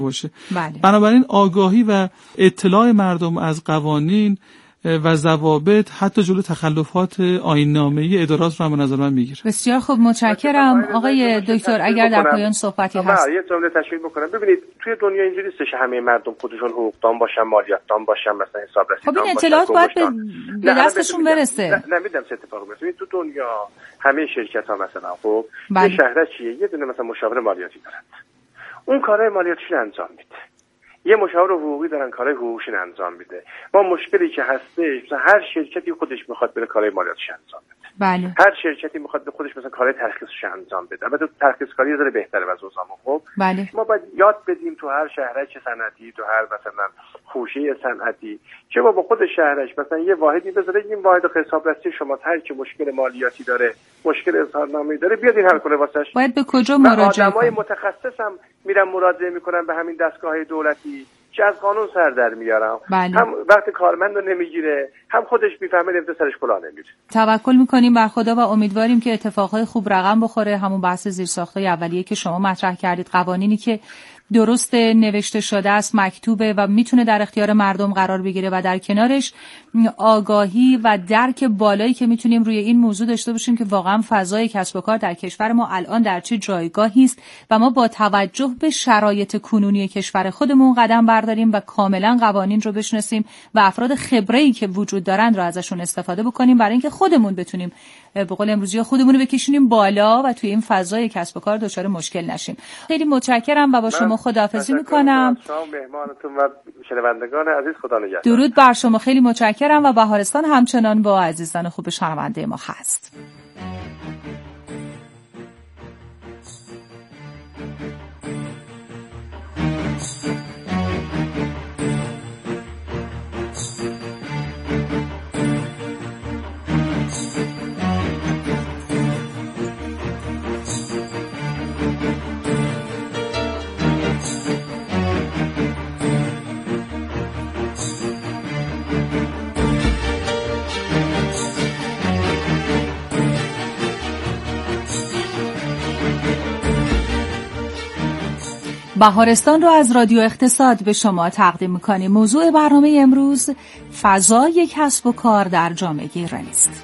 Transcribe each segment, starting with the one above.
باشه. بله. بنابراین آگاهی و اطلاع مردم از قوانین و ضوابط حتی جلو تخلفات آیین‌نامه‌ای ادارات رو هم به نظر من میگیره. بسیار خوب، متشکرم. آقای دکتر اگر در پایان صحبتی هست. یه جمله تشریح بکنم. ببینید توی دنیا اینجوری نیست همه مردم خودشون حقوقدان باشن، مالیاتدان باشن، مثلا حسابرسی خب این اطلاعات باید به دستشون برسه. نمیدونم چه اتفاقی میفته. تو دنیا همه شرکت‌ها مثلا خب بله. یه شهر چیه، یه دونه مثلا مشاور مالیاتی دارن، اون کارهای مالیاتیش انجام میده. یه مشاور حقوقی دارن کارهای حقوقیشون انجام میده. ما مشکلی که هستش مثلا هر شرکتی خودش میخواد بره کارهای مالیاتیش انجام بده. بله. هر شرکتی میخواد به خودش مثلا کارهای ترخیصش انجام بده. البته ترخیص کاری یه ذره بهتره از اون زمان. خب بله. ما باید یاد بدیم تو هر شهرک صنعتی، تو هر مثلا خوشه صنعتی چه با خود شهرش مثلا یه واحدی بذاره، این واحد حسابرسی شما هر کی مشکل مالیاتی داره، مشکل اظهارنامه‌ای داره، بیاد این حل کنه واسش. باید به کجا مراجعه کنه؟ آدمای متخصص هم میرن مراجعه میکنن به همین دستگاه‌های دولتی که از قانون سر در میارن. بله. هم وقت کارمند رو نمیگیره، هم خودش میفهمه نمیشه سرش کلاه نمیره. توکل میکنیم بر خدا و امیدواریم که اتفاقهای خوب رقم بخوره. همون بحث زیرساخت‌های اولیه که شما مطرح کردید، قوانینی که درست نوشته شده است، مکتوبه و میتونه در اختیار مردم قرار بگیره و در کنارش آگاهی و درک بالایی که میتونیم روی این موضوع داشته باشیم که واقعا فضای کسب و کار در کشور ما الان در چه جایگاهی است و ما با توجه به شرایط کنونی کشور خودمون قدم برداریم و کاملا قوانین رو بشناسیم و افراد خبره‌ای که وجود دارن رو ازشون استفاده بکنیم برای اینکه خودمون بتونیم به قول امروزی خودمون رو بکشونیم بالا و توی این فضای کسب و کار دچار مشکل نشیم. خیلی متشکرم و با شما خداحافظی میکنم. شما مهمانتون و شنوندگان عزیز خدا نگهدار. درود بر شما، خیلی متشکرم و بهارستان همچنان با عزیزان خوب شنونده ما هست. بهارستان رو از رادیو اقتصاد به شما تقدیم می‌کنیم. موضوع برنامه امروز فضای کسب و کار در جامعه ایرانی است.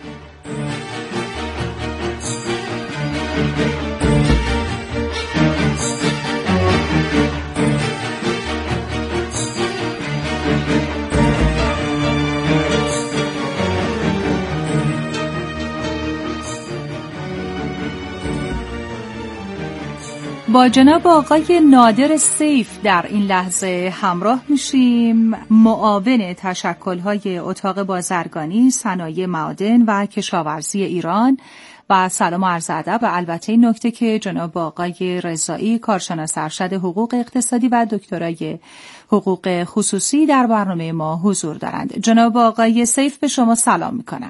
با جناب آقای نادر سیف در این لحظه همراه میشیم، معاون تشکل‌های اتاق بازرگانی، صنایع معادن و کشاورزی ایران. و سلام و عرض ادب. و البته این نکته که جناب آقای رضایی، کارشناس ارشد حقوق اقتصادی و دکترای حقوق خصوصی در برنامه ما حضور دارند. جناب آقای سیف به شما سلام میکنم.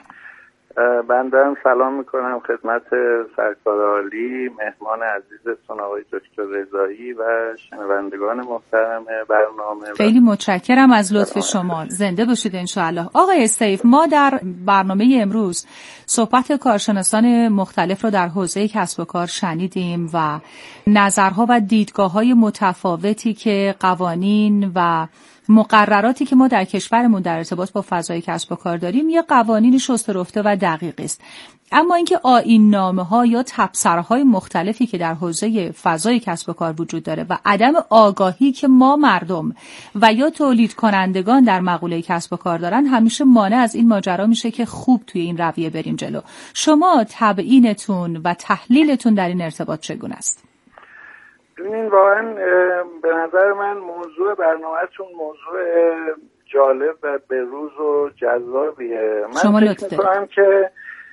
بنده هم سلام میکنم خدمت سرکار عالی، مهمان عزیزتون آقای دکتر رضایی و شنوندگان محترم برنامه. خیلی متشکرم از لطف شما. زنده باشید انشاءالله. آقای سیف، ما در برنامه امروز صحبت کارشناسان مختلف رو در حوزه کسب و کار شنیدیم و نظرها و دیدگاه‌های متفاوتی که قوانین و مقرراتی که ما در کشورمون در ارتباط با فضای کسب و کار داریم یه قوانین شسته رفته و دقیق است، اما اینکه آیین‌نامه‌ها یا تبصره‌های مختلفی که در حوزه فضای کسب و کار وجود داره و عدم آگاهی که ما مردم و یا تولید کنندگان در مقوله کسب و کار دارن همیشه مانع از این ماجرا میشه که خوب توی این رویه بریم جلو. شما تبیینتون و تحلیلتون در این ارتباط چگونه است؟ ببینین واقعا به نظر من موضوع برنامه‌تون موضوع جالب و بروز و جذابیه. من فکر می‌کنم که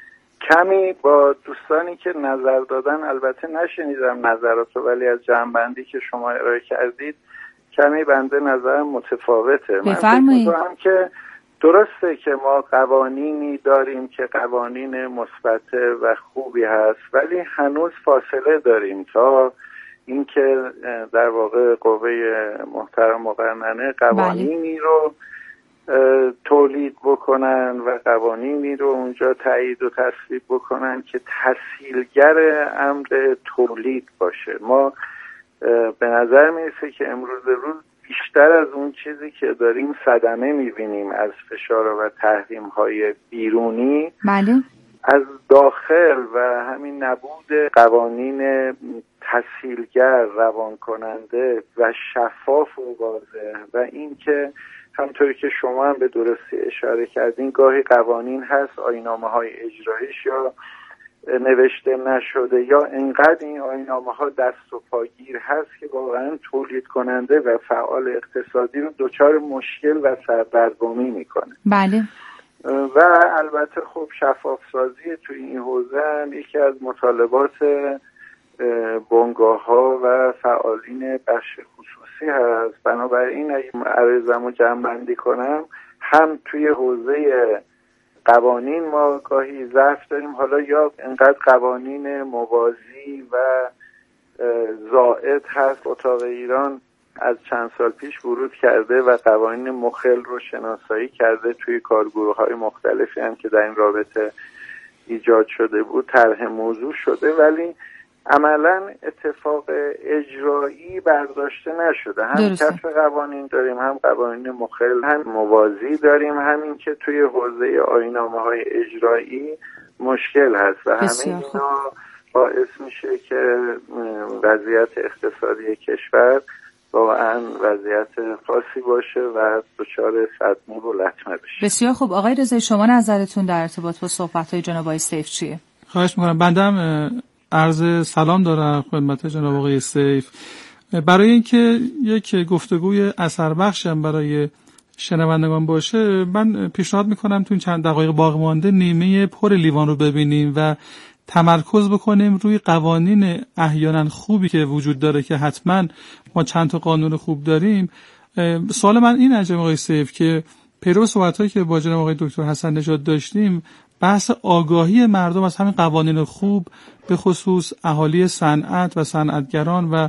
کمی با دوستانی که نظر دادن، البته نشنیدم نظراتو، ولی از جمع‌بندی که شما ارائه کردید کمی بنده نظرم متفاوته. من فکر می‌کنم که درسته که ما قوانینی داریم که قوانین مثبت و خوبی هست، ولی هنوز فاصله داریم تا اینکه در واقع قوه محترم مقننه قوانینی رو تولید بکنن و قوانینی رو اونجا تایید و تصویب بکنن که تسهیلگر امر تولید باشه. ما به نظر میرسه که امروز روز بیشتر از اون چیزی که داریم صدمه میبینیم از فشار و تحریم‌های بیرونی، بله، از داخل و همین نبود قوانین تسهیلگر، روان کننده و شفاف و واضح و این که همطوری که شما هم به درستی اشاره کردین گاهی قوانین هست آیین‌نامه‌های اجراییش یا نوشته نشده یا انقدر این آیین‌نامه‌ها دست و پاگیر هست که واقعا تولید کننده و فعال اقتصادی رو دچار مشکل و سردرگمی میکنه. بله. و البته خب شفاف سازی توی این حوزه هم یکی از مطالبات بنگاه‌ها و فعالین بخش خصوصی هست. بنابراین اگه عرضمو جمع‌بندی کنم، هم توی حوزه قوانین ما گاهی ضعف داریم، حالا یا انقدر قوانین موازی و زائد هست. اتاق ایران از چند سال پیش ورود کرده و قوانین مخل رو شناسایی کرده توی کارگروه‌های مختلفی هم که در این رابطه ایجاد شده بود طرح موضوع شده، ولی عملاً اتفاق اجرایی برداشته نشده. هم کسب قوانین داریم، هم قوانین مخل، هم موازی داریم، همین که توی حوزه آیین‌نامه‌های اجرایی مشکل هست و همه اینا باعث میشه که وضعیت اقتصادی کشور واقعا وضعیت خاصی باشه و دچار صدمه و لطمه بشه. بسیار خوب. آقای رضایی، شما نظرتون در ارتباط با صحبت‌های جناب آقای سیف چیه؟ خواهش می‌کنم. بندم عرض سلام دارم خدمت جناب آقای سیف. برای اینکه یک گفتگوی اثر بخش هم برای شنوندگان باشه، من پیشنهاد میکنم تو این چند دقایق باقی مانده نیمه پر لیوان رو ببینیم و تمرکز بکنیم روی قوانین احیانا خوبی که وجود داره که حتما ما چند تا قانون خوب داریم. سوال من این جناب آقای سیف که پیرو صحبتایی که با جناب آقای دکتر حسن نژاد داشتیم، بحث آگاهی مردم از همین قوانین خوب، به خصوص اهالی صنعت و صنعتگران و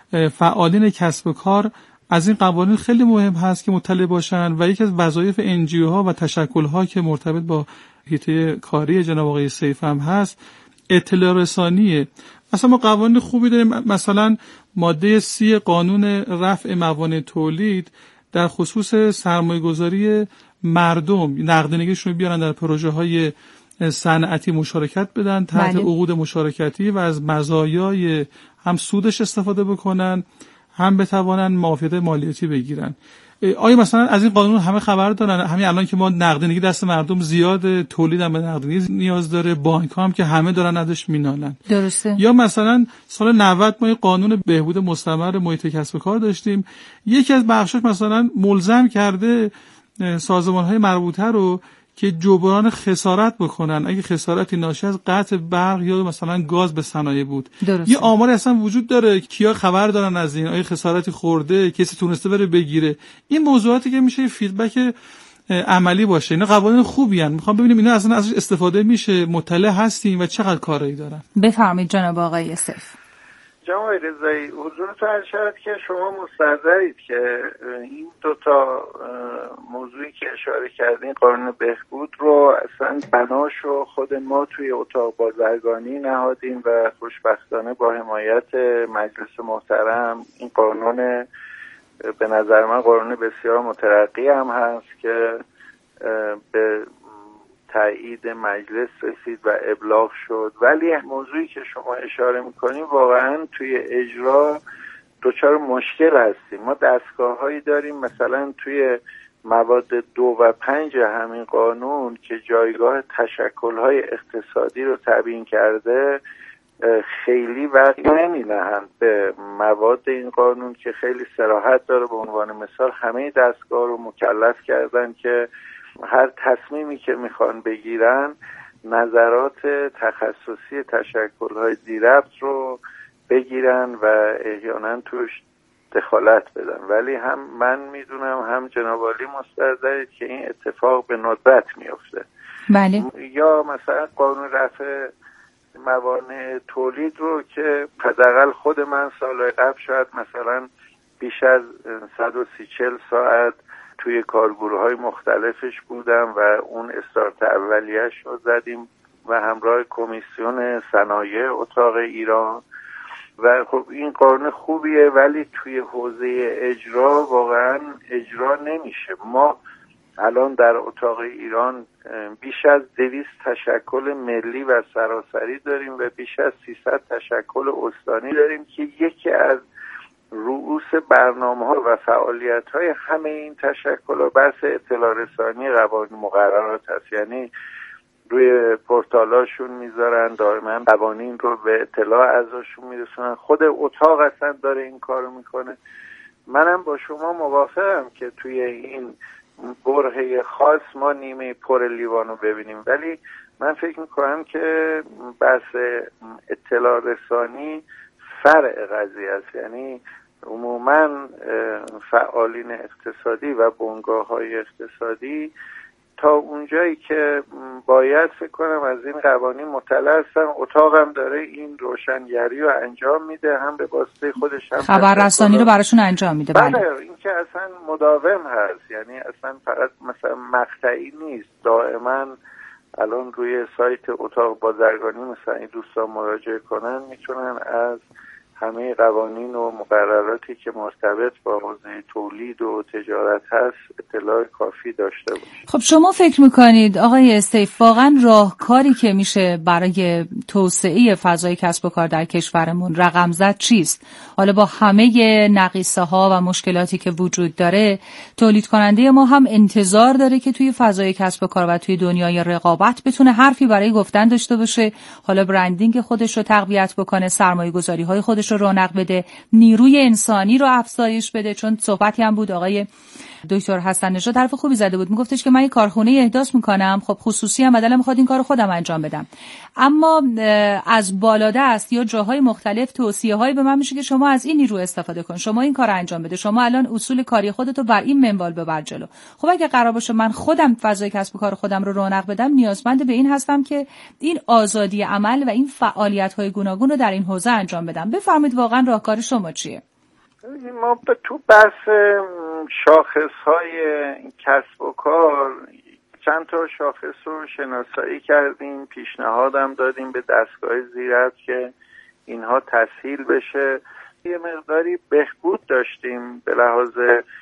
فعالین کسب و کار از این قوانین خیلی مهم هست که مطلع باشن و یکی از وظایف NGO ها و تشکل ها که مرتبط با حیطه کاری جناب آقای سیف هم هست اطلاع رسانیه. مثلا ما قوانین خوبی داریم، مثلا ماده 30 قانون رفع موانع تولید در خصوص سرمایه‌گذاری مردم، نقدینگیشون رو بیارن در پروژه های صنعتی مشارکت بدن تحت عقود مشارکتی و از مزایای هم سودش استفاده بکنن، هم بتوانن معافیت مالیاتی بگیرن. آیا مثلا از این قانون همه خبر دارن؟ همین الان که ما نقدینگی دست مردم زیاد، تولید هم به نقدینگی نیاز داره، بانک هم که همه دارن ازش مینالن. درسته. یا مثلا سال 90 ما قانون بهبود مستمر محیط کسب و کار داشتیم، یکی از بخشاش مثلا ملزم کرده سازمان‌های مربوطه رو که جبران خسارت بکنن اگه خسارتی ناشی از قطع برق یا مثلا گاز به صنایع بود. یه آماری اصلا وجود داره، کیا خبر دارن از این، آیا خسارتی خورده، کسی تونسته بره بگیره؟ این موضوعاتی که میشه فیدبک عملی باشه. اینا قوانین خوبی ان، میخوام ببینیم اینا اصلا ازش استفاده میشه، مطلع هستیم و چقدر کارایی دارن. بفرمایید جناب آقای سیف. جناب رضایی، حضورتون عرض شد که شما مستحضرید که این دوتا موضوعی که اشاره کردین، قانون بهبود رو اصلا بناشو خود ما توی اتاق بازرگانی نهادیم و خوشبختانه با حمایت مجلس محترم این قانون به نظر من قانون بسیار مترقی هم هست که به تایید مجلس رسید و ابلاغ شد. ولی موضوعی که شما اشاره میکنیم واقعا توی اجرا دچار مشکل هستیم. ما دستگاه‌هایی داریم مثلا توی مواد 2 و 5 همین قانون که جایگاه تشکل‌های اقتصادی رو تبیین کرده، خیلی وقت نمی‌دهند به مواد این قانون که خیلی صراحت داره. به عنوان مثال همه دستگاه رو مکلف کردن که هر تصمیمی که میخوان بگیرن نظرات تخصصی تشکل‌های ذی‌ربط رو بگیرن و احیانا توش دخالت بدن. ولی هم من میدونم هم جناب عالی مستحضرید که این اتفاق به ندرت میفته. بله. یا مثلا قانون رفع موانع تولید رو که حداقل خود من سال قبل شاید مثلا بیش از 130-40 ساعت توی کارگروه‌های مختلفش بودم و اون استارت اولیه‌اش رو زدیم و همراه کمیسیون صنایع اتاق ایران و خب این قانون خوبیه، ولی توی حوزه اجرا واقعا اجرا نمیشه. ما الان در اتاق ایران بیش از 200 تشکل ملی و سراسری داریم و بیش از 300 تشکل استانی داریم که یکی از رؤوس برنامه‌ها و فعالیت‌های همه این تشکل‌ها بحث اطلاع رسانی قوانین مقررات هست. یعنی روی پورتالاشون میذارن، دائما قوانین رو به اطلاع اعضاشون میرسونن. خود اتاق اصلا داره این کارو میکنه. منم با شما موافقم که توی این برهه خاص ما نیمه پر لیوان رو ببینیم، ولی من فکر میکنم که بحث اطلاع رسانی فرع قضیه است. یعنی عموما فعالین اقتصادی و بنگاه‌های اقتصادی تا اونجایی که باید فکر کنم از این قوانین مطلع هستن. اتاقم داره این روشنگری رو انجام میده، هم به واسطه خودش هم خبررسانی رو براشون انجام میده. بله این که اصلا مداوم هست، یعنی اصلا فقط مثلا مقطعی نیست. دائما الان روی سایت اتاق بازرگانی مثلا این دوستان مراجعه کنن میتونن از همه قوانین و مقرراتی که مرتبط با حوزه تولید و تجارت هست اطلاع کافی داشته باشید. خب شما فکر میکنید آقای سیف واقعا راهکاری که میشه برای توسعه فضای کسب و کار در کشورمون رقم زد چیست؟ حالا با همه نقیصه ها و مشکلاتی که وجود داره، تولید کننده ما هم انتظار داره که توی فضای کسب و کار و توی دنیای رقابت بتونه حرفی برای گفتن داشته باشه، حالا برندینگ خودش رو تقویت بکنه، سرمایه‌گذاری های خودش رو رونق بده، نیروی انسانی رو افزایش بده. چون صحبتی هم بود آقای دکتر حسن نژاد حرف خوبی زده بود، میگفتش که من یه کارخونه احداث میکنم، خب خصوصی هم بدل میخواد این کارو خودم انجام بدم، اما از بالادست یا جاهای مختلف توصیه‌هایی به من میشه که شما از این نیرو استفاده کن، شما این کارو انجام بده، شما الان اصول کاری خودتو بر این منوال ببر جلو. خب اگه قرار باشه من خودم فضای کسب و کار خودم رو رونق بدم، نیازمند به این هستم که این آزادی عمل و این فعالیت‌های گوناگون رو در این حوزه انجام بدم. بفرمایید واقعا راهکار شما چیه؟ ما تو بحث شاخص‌های کسب و کار چند تا شاخص رو شناسایی کردیم، پیشنهادم دادیم به دستگاه زیرت که اینها تسهیل بشه. یه مقداری بهبود داشتیم به لحاظ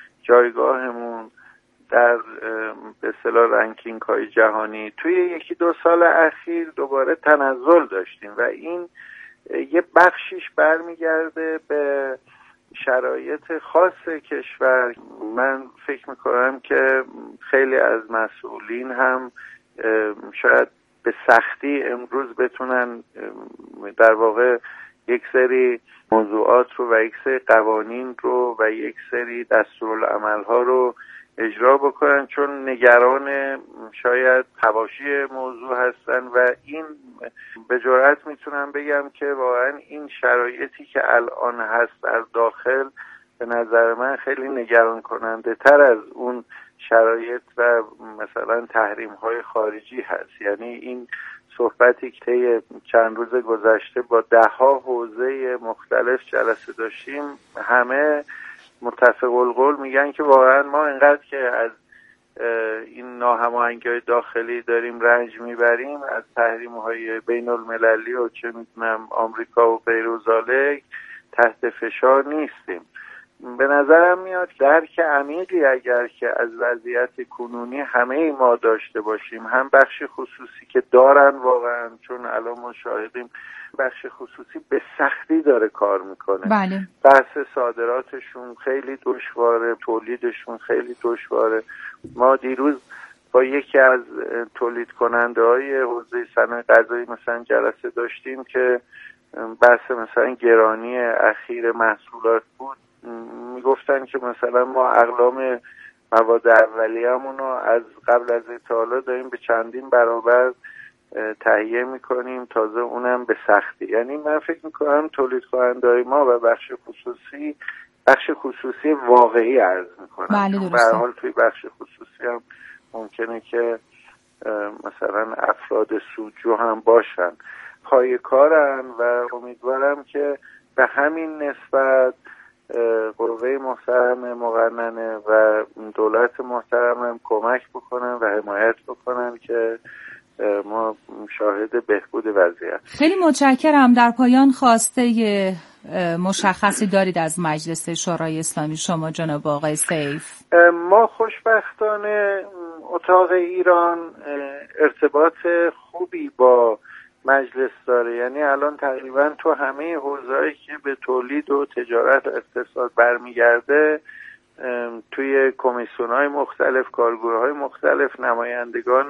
جایگاهمون در به اصطلاح رنکینگ های جهانی. توی 1-2 سال اخیر دوباره تنزل داشتیم و این یه بخشیش برمیگرده به شرایط خاص کشور. من فکر میکنم که خیلی از مسئولین هم شاید به سختی امروز بتونن در واقع یک سری موضوعات رو و یک سری قوانین رو و یک سری دستورالعمل‌ها رو اجرا بکنن، چون نگران شاید حواشی موضوع هستن و این به جرئت میتونم بگم که واقعا این شرایطی که الان هست در داخل به نظر من خیلی نگران کننده تر از اون شرایط و مثلا تحریم های خارجی هست. یعنی این صحبتی که طی چند روز گذشته با 10 حوزه مختلف جلسه داشتیم، همه متفق القول میگن که واقعا ما اینقدر که از این ناهماهنگی‌های داخلی داریم رنج میبریم، از تحریم‌های بین المللی و چه میدونم آمریکا و غیر و ذالک تحت فشار نیستیم. به نظرم میاد درک عمیقی اگر که از وضعیت کنونی همه ما داشته باشیم، هم بخش خصوصی که دارن واقعا، چون الان ما شاهدیم بخش خصوصی به سختی داره کار میکنه. بله. بحث صادراتشون خیلی دشواره، تولیدشون خیلی دشواره. ما دیروز با یکی از تولید کننده های حوزه صنایع غذایی مثلا جلسه داشتیم که بحث مثلا گرانی اخیر محصولات بود. میگفتن که مثلا ما اقلام مواد اولیه‌مون رو از قبل از اطلاع داریم به چندین برابر تهیه میکنیم، تازه اونم به سختی. یعنی من فکر میکنم تولید کننده‌های ما و بخش خصوصی واقعی عرض میکنم. بله به هر حال توی بخش خصوصی هم ممکنه که مثلا افراد سودجو هم باشن، پای کارن و امیدوارم که به همین نسبت قوه محترم مقننه و دولت محترم هم کمک بکنن و حمایت بکنن که ما شاهد بهبود وضعیت. خیلی متشکرم. در پایان خواسته مشخصی دارید از مجلس شورای اسلامی شما جناب آقای سیف؟ ما خوشبختانه اتاق ایران ارتباط خوبی با مجلس داره، یعنی الان تقریبا تو همه حوزه‌ای که به تولید و تجارت و اقتصاد برمیگرده توی کمیسیون‌های مختلف، کارگروه‌های مختلف نمایندگان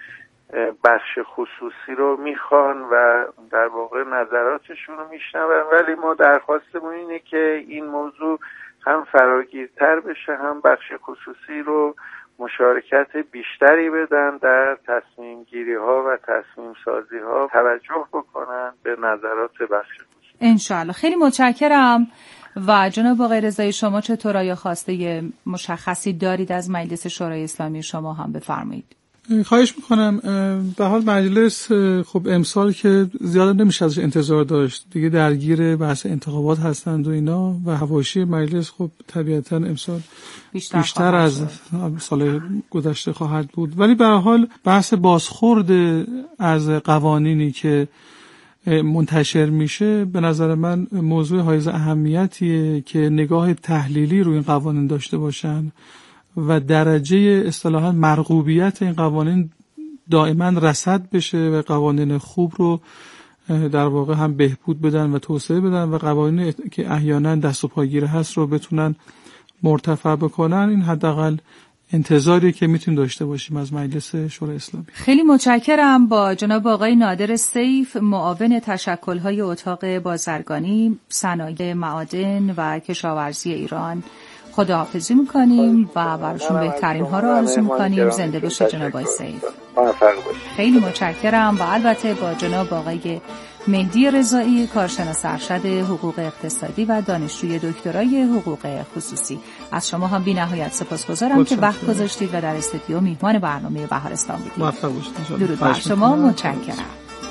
بخش خصوصی رو میخوان و در واقع نظراتشون رو میشنون، ولی ما درخواستمون اینه که این موضوع هم فراگیرتر بشه، هم بخش خصوصی رو مشارکت بیشتری بدن در تصمیم گیری ها و تصمیم سازی ها، توجه بکنن به نظرات بخش خصوصی. انشاءالله. خیلی متشکرم. و جناب آقای رضایی شما چطور، آیا خواسته مشخصی دارید از مجلس شورای اسلامی شما هم بفرمایید؟ خواهش میکنم. به حال مجلس خب امسال که زیاد نمیشه ازش انتظار داشت، دیگه درگیر بحث انتخابات هستند و اینا و حواشی مجلس خب طبیعتا امسال بیشتر از سال گذشته خواهد بود، ولی به هر حال بحث بازخورد از قوانینی که منتشر میشه به نظر من موضوع حائز اهمیتیه که نگاه تحلیلی روی این قوانین داشته باشن و درجه اصطلاحاً مرغوبیت این قوانین دائما رصد بشه و قوانین خوب رو در واقع هم بهبود بدن و توسعه بدن و قوانین که احیانا دست و پاگیره هست رو بتونن مرتفع بکنن. این حداقل انتظاری که میتونیم داشته باشیم از مجلس شورای اسلامی. خیلی متشکرم. با جناب آقای نادر سیف، معاون تشکل‌های اتاق بازرگانی، صنایع معادن و کشاورزی ایران خداحافظی میکنیم و براشون بهترین ها رو آرزو میکنیم. زنده باشه جناب آقای سیف. خیلی متشکرم. و البته با جناب آقای مهدی رضایی، کارشناس ارشد حقوق اقتصادی و دانشجوی دکترای حقوق خصوصی، از شما هم بی نهایت سپاسگزارم که وقت گذاشتید و در استودیو میهمان برنامه بهارستان بودید. موفق باشید. درود بر شما. متشکرم.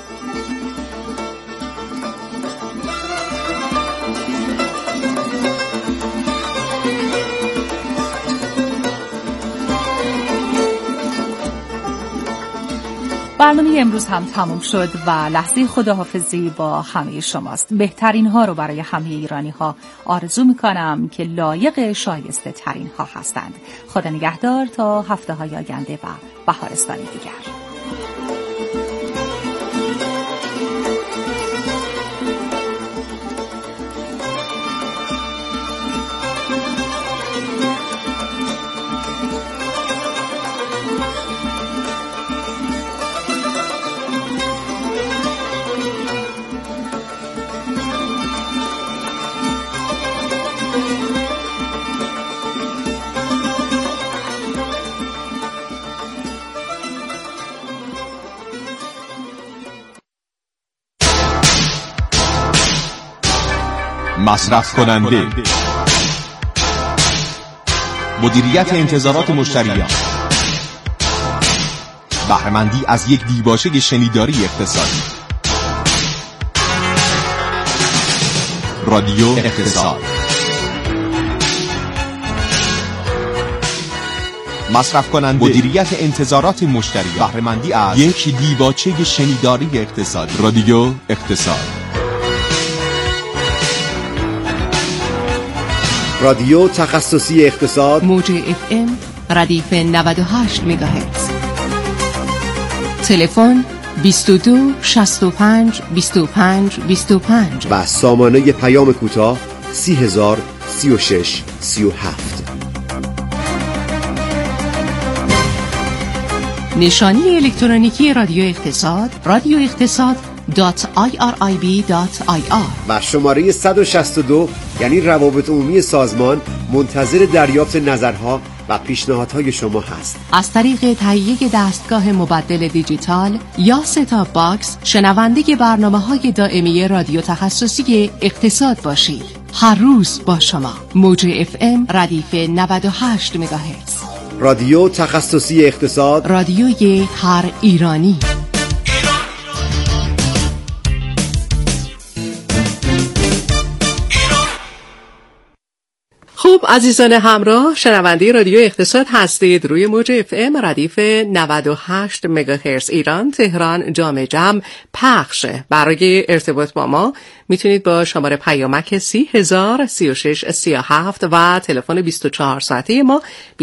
برنامه امروز هم تموم شد و لحظه خداحافظی با همه شماست. بهترین ها رو برای همه ایرانی ها آرزو میکنم که لایق شایسته ترین ها هستند. خدا نگهدار تا هفته های آینده و بهارستانی دیگر. مصرف کننده، مدیریت انتظارات مشتریان، بهره‌مندی از یک دیباچه شنیداری اقتصادی. رادیو اقتصاد. مصرف کننده، مدیریت انتظارات مشتریان، بهره‌مندی از یک دیباچه شنیداری اقتصادی. رادیو اقتصاد. رادیو تخصصی اقتصاد، موج FM ردیف 98 مگاهرتز. تلفن 22 65 25 25 و سامانه پیام کوتاه 30,000 36 37. نشانی الکترونیکی رادیو اقتصاد، رادیو اقتصاد.irib.ir و شماره 162 یعنی روابط عمومی سازمان منتظر دریافت نظرها و پیشنهادهای شما هست. از طریق تهیه دستگاه مبدل دیجیتال یا ستاپ باکس شنونده برنامه‌های دائمی رادیو تخصصی اقتصاد باشید. هر روز با شما. موج FM ردیف 98 مگاهرتز. رادیو تخصصی اقتصاد، رادیوی هر ایرانی. خب عزیزان همراه، شنونده رادیو اقتصاد هستید. روی موج FM ردیف 98 مگاهرتز ایران تهران جام جم پخش. برای ارتباط با ما میتونید با شماره پیامک 30,036,37 و تلفن 24 ساعته ما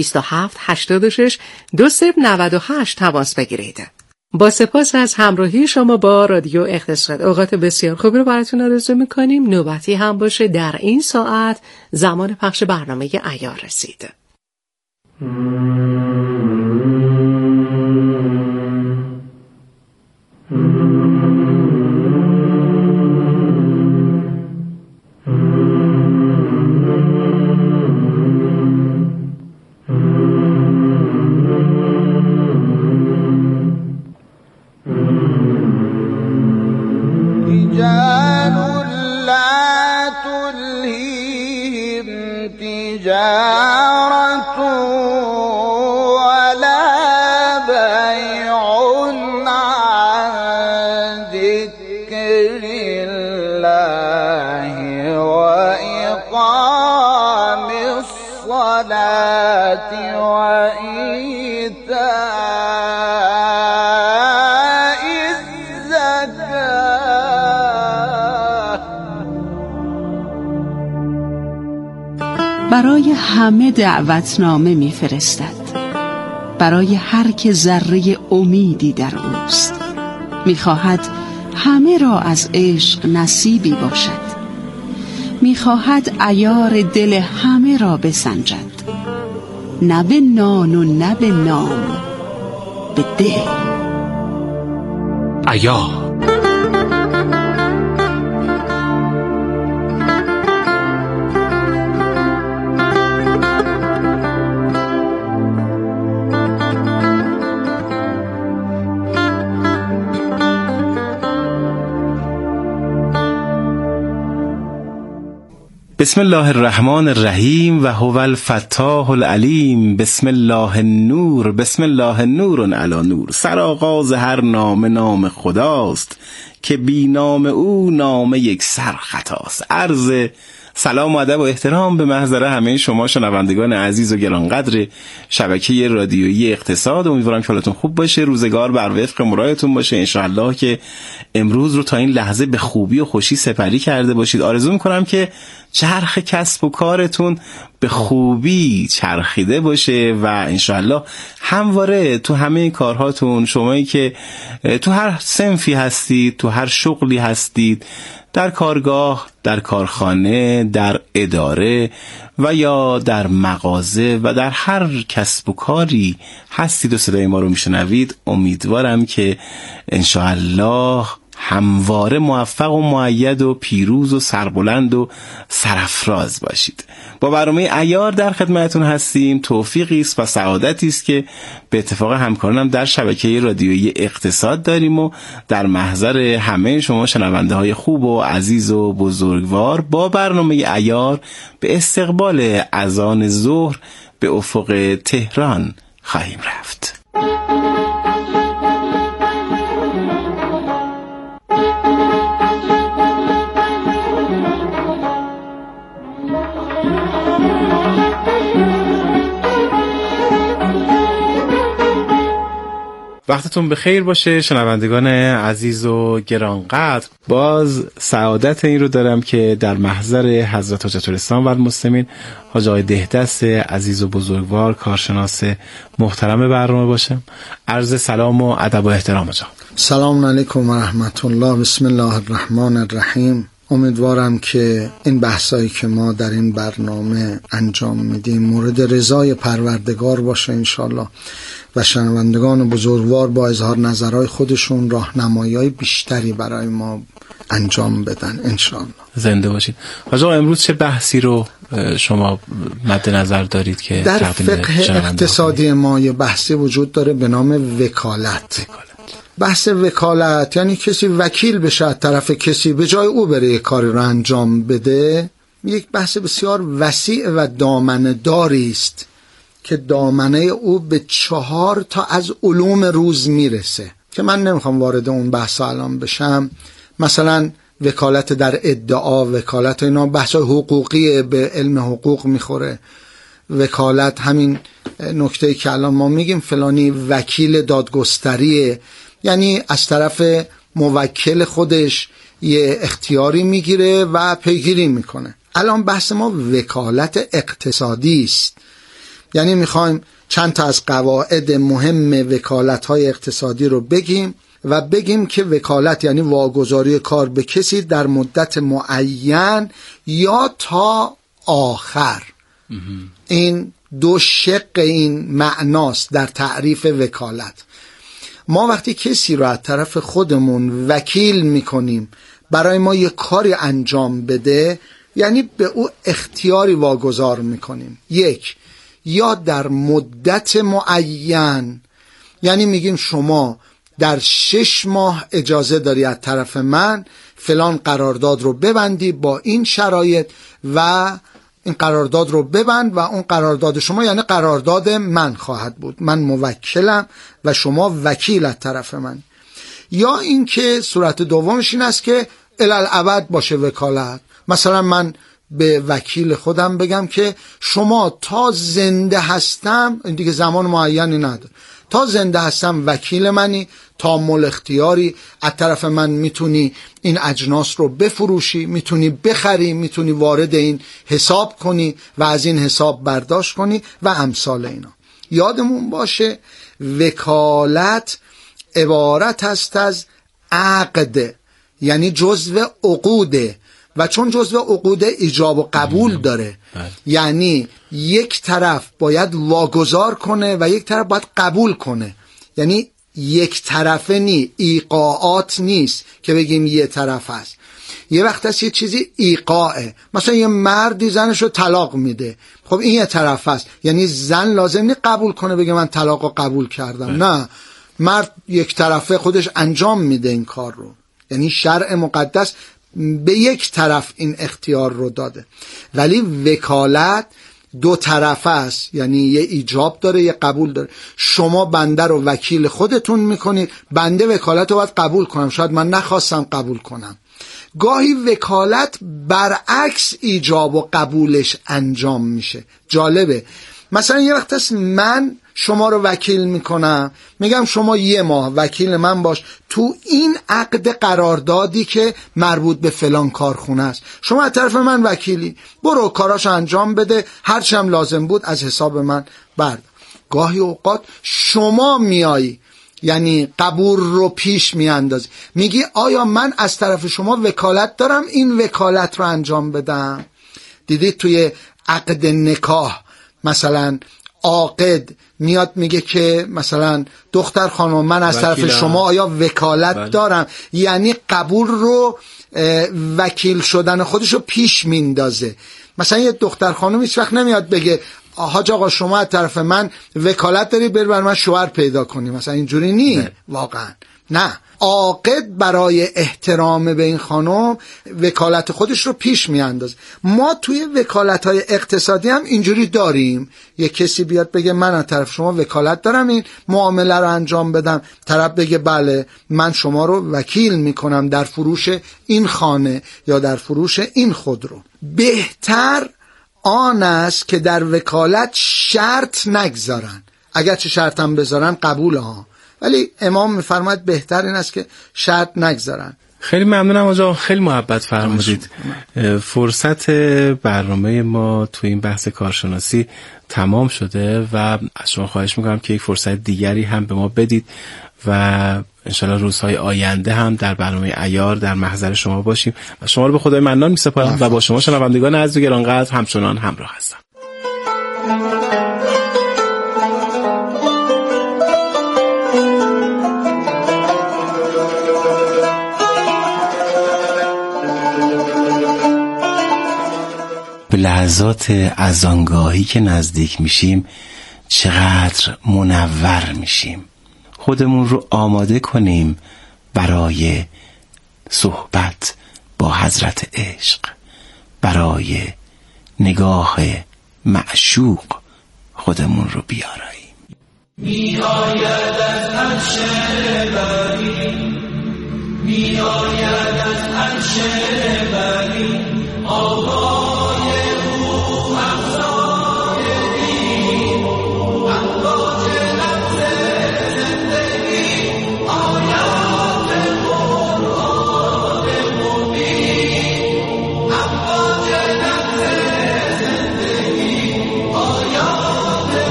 2786-2098 تماس بگیرید. با سپاس از همراهی شما با رادیو اقتصاد، اوقات بسیار خوبی رو براتون آرزو میکنیم. نوبتی هم باشه در این ساعت زمان پخش برنامه عیار رسید. برای همه دعوتنامه میفرستد، برای هر که ذره امیدی در اوست. میخواهد همه را از عشق نصیبی باشد، میخواهد عیار دل همه را بسنجد، نه به نان و نه به نام، به دل. عیار. بسم الله الرحمن الرحیم و هو الفتاح العلیم. بسم الله النور، بسم الله نور علی نور. سرآغاز هر نام نام خداست، که بی نام او نام یک سر خطاست. عرض سلام و ادب و احترام به محضر همه شما شنوندگان عزیز و گرانقدر شبکه رادیویی اقتصاد. امیدوارم که حالتون خوب باشه، روزگار بر وفق مرادتون باشه. انشاءالله که امروز رو تا این لحظه به خوبی و خوشی سپری کرده باشید. آرزو میکنم که چرخ کسب و کارتون به خوبی چرخیده باشه و انشاءالله همواره تو همه کارهاتون، شمایی که تو هر صنفی هستید، تو هر شغلی هستید، در کارگاه، در کارخانه، در اداره و یا در مغازه و در هر کسب و کاری هستید و صدای ما رو میشنوید، امیدوارم که انشاءالله همواره موفق و مؤید و پیروز و سربلند و سرافراز باشید. با برنامه عیار در خدمتتون هستیم. توفیقی است و سعادتی است که به اتفاق همکارانم در شبکه رادیویی اقتصاد داریم و در محضر همه شما شنونده های خوب و عزیز و بزرگوار با برنامه عیار به استقبال اذان ظهر به افق تهران خواهیم رفت. وقتتون بخیر باشه شنوندگان عزیز و گرانقدر. باز سعادت این رو دارم که در محضر حضرت حجت الاسلام و المسلمین حاج آقای دهدست عزیز و بزرگوار، کارشناس محترم برنامه باشم. عرض سلام و ادب و احترام جان. سلام علیکم و رحمت الله. بسم الله الرحمن الرحیم. امیدوارم که این بحثایی که ما در این برنامه انجام میدیم مورد رضای پروردگار باشه انشالله و شنوندگان بزرگوار با اظهار نظرهای خودشون راهنمایی‌های بیشتری برای ما انجام بدن انشالله. زنده باشید. حاج آقا امروز چه بحثی رو شما مد نظر دارید که در فقه اقتصادی ما یه بحثی وجود داره به نام وکالت. بحث وکالت یعنی کسی وکیل بشه از طرف کسی به جای او بره یک کاری رو انجام بده. یک بحث بسیار وسیع و دامنه داری است که دامنه او به 4 تا از علوم روز میرسه که من نمیخوام وارد اون بحث الان بشم. مثلا وکالت در ادعا، وکالت اینا بحث حقوقی به علم حقوق میخوره. وکالت همین نکته‌ای که الان ما میگیم فلانی وکیل دادگستریه، یعنی از طرف موکل خودش یه اختیاری میگیره و پیگیری میکنه. الان بحث ما وکالت اقتصادی است، یعنی میخوایم چند تا از قواعد مهم وکالت‌های اقتصادی رو بگیم و بگیم که وکالت یعنی واگذاری کار به کسی در مدت معین یا تا آخر. این دو شق این معناست در تعریف وکالت. ما وقتی کسی رو از طرف خودمون وکیل میکنیم برای ما یه کاری انجام بده، یعنی به او اختیاری واگذار میکنیم. یک، یا در مدت معین، یعنی میگیم شما در 6 ماه اجازه داری از طرف من فلان قرارداد رو ببندی با این شرایط و این قرارداد رو ببند و اون قرارداد شما یعنی قرارداد من خواهد بود، من موکلم و شما وکیل از طرف من. یا اینکه صورت دومش این است که الالعبد باشه وکالت. مثلا من به وکیل خودم بگم که شما تا زنده هستم، این دیگه زمان معینی نداره، تا زنده هستم وکیل منی، تامل اختیاری از طرف من میتونی این اجناس رو بفروشی، میتونی بخری، میتونی وارد این حساب کنی و از این حساب برداشت کنی و امثال اینا. یادمون باشه وکالت عبارت است از عقد، یعنی جزو عقوده و چون جزو عقوده ایجاب و قبول داره، یعنی یک طرف باید واگذار کنه و یک طرف باید قبول کنه، یعنی یک طرفه نی، ایقاعات نیست که بگیم یه طرف هست. یه وقت هست یه چیزی ایقاعه، مثلا یه مردی زنش رو طلاق میده، خب این یه طرف هست، یعنی زن لازم نی قبول کنه بگه من طلاق رو قبول کردم، نه، مرد یک طرفه خودش انجام میده این کار رو، یعنی شرع مقدس به یک طرف این اختیار رو داده. ولی وکالت دو طرفه است، یعنی یه ایجاب داره یه قبول داره. شما بنده رو وکیل خودتون میکنید، بنده وکالت رو باید قبول کنم، شاید من نخواستم قبول کنم. گاهی وکالت برعکس ایجاب و قبولش انجام میشه. جالبه، مثلا یه وقت هست من شما رو وکیل میکنم، میگم شما 1 ماه وکیل من باش تو این عقد قراردادی که مربوط به فلان کارخونه است، شما از طرف من وکیلی، برو کاراش انجام بده، هرچی هم لازم بود از حساب من برد. گاهی اوقات شما میایی، یعنی قبول رو پیش میاندازی، میگی آیا من از طرف شما وکالت دارم این وکالت رو انجام بدم. دیدید توی عقد نکاح مثلا عاقد میاد میگه که مثلا دختر خانم من از طرف شما آیا وکالت دارم، یعنی قبول رو وکیل شدن خودش رو پیش میندازه. مثلا یه دختر خانم هیچ وقت نمیاد بگه حاج آقا شما از طرف من وکالت داری بری بر من شوهر پیدا کنی، مثلا اینجوری نی، واقعا نه. عاقد برای احترام به این خانم وکالت خودش رو پیش میاندازه. ما توی وکالت‌های اقتصادی هم اینجوری داریم، یک کسی بیاد بگه من از طرف شما وکالت دارم این معامله رو انجام بدم، طرف بگه بله من شما رو وکیل میکنم در فروش این خانه یا در فروش این خودرو. بهتر آن است که در وکالت شرط نگذارن، اگر چه شرط هم بذارن قبول ها، ولی امام میفرماید بهتر این است که شرط نگذارن. خیلی ممنونم آقا، خیلی محبت فرمودید. فرصت برنامه ما تو این بحث کارشناسی تمام شده و از شما خواهش میکنم که یک فرصت دیگری هم به ما بدید و انشالله روزهای آینده هم در برنامه عیار در محضر شما باشیم و شما رو به خدای منان میسپارم و با شما شنوندگان عزیز و گرانقدر همچنان همراه هستم. به لحظات اذانگاهی که نزدیک میشیم چقدر منور میشیم. خودمون رو آماده کنیم برای صحبت با حضرت عشق، برای نگاه معشوق خودمون رو بیاراییم. می آید از عرش بری، می آید از عرش ولی آقا